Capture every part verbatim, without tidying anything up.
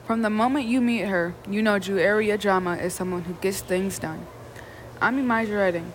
From the moment you meet her, you know Juaria Jama is someone who gets things done. I'm Elijah Redding.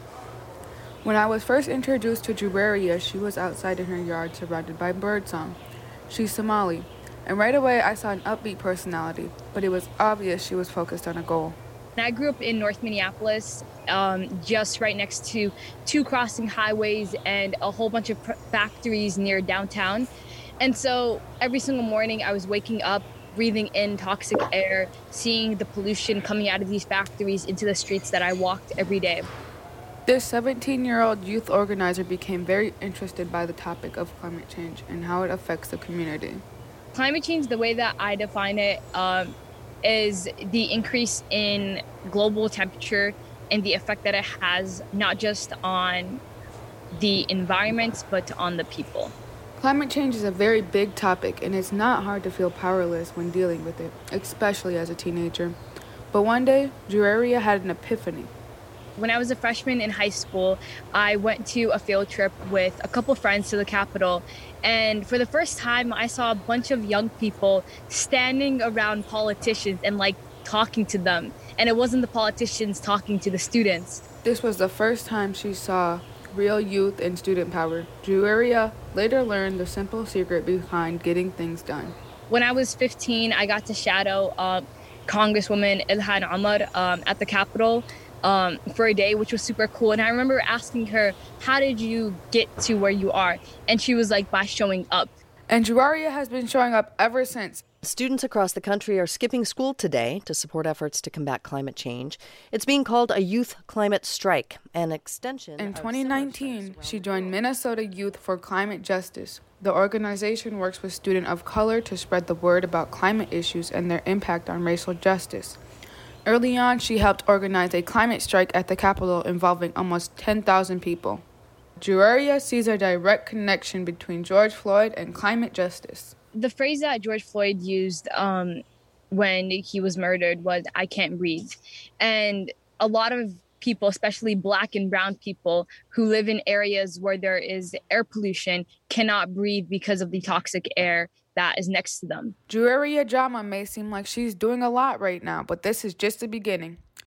When I was first introduced to Juaria, she was outside in her yard surrounded by birdsong. She's Somali, and right away I saw an upbeat personality, but it was obvious she was focused on a goal. I grew up in North Minneapolis, um, just right next to two crossing highways and a whole bunch of pr- factories near downtown. And so every single morning I was waking up, breathing in toxic air, seeing the pollution coming out of these factories into the streets that I walked every day. This seventeen-year-old youth organizer became very interested by the topic of climate change and how it affects the community. Climate change, the way that I define it, um, is the increase in global temperature and the effect that it has not just on the environment, but on the people. Climate change is a very big topic, and it's not hard to feel powerless when dealing with it, especially as a teenager. But one day, Juaria had an epiphany. When I was a freshman in high school, I went to a field trip with a couple friends to the Capitol. And for the first time, I saw a bunch of young people standing around politicians and like talking to them. And it wasn't the politicians talking to the students. This was the first time she saw real youth and student power. Juaria later learned the simple secret behind getting things done. When I was fifteen, I got to shadow uh, Congresswoman Ilhan Omar um, at the Capitol um, for a day, which was super cool. And I remember asking her, how did you get to where you are? And she was like, by showing up. And Juaria has been showing up ever since. Students across the country are skipping school today to support efforts to combat climate change. It's being called a youth climate strike, an extension. In twenty nineteen, she joined Minnesota Youth for Climate Justice. The organization works with students of color to spread the word about climate issues and their impact on racial justice. Early on, she helped organize a climate strike at the Capitol involving almost ten thousand people. Juaria sees a direct connection between George Floyd and climate justice. The phrase that George Floyd used um, when he was murdered was, I can't breathe. And a lot of people, especially Black and brown people who live in areas where there is air pollution, cannot breathe because of the toxic air that is next to them. Juaria Jama may seem like she's doing a lot right now, but this is just the beginning.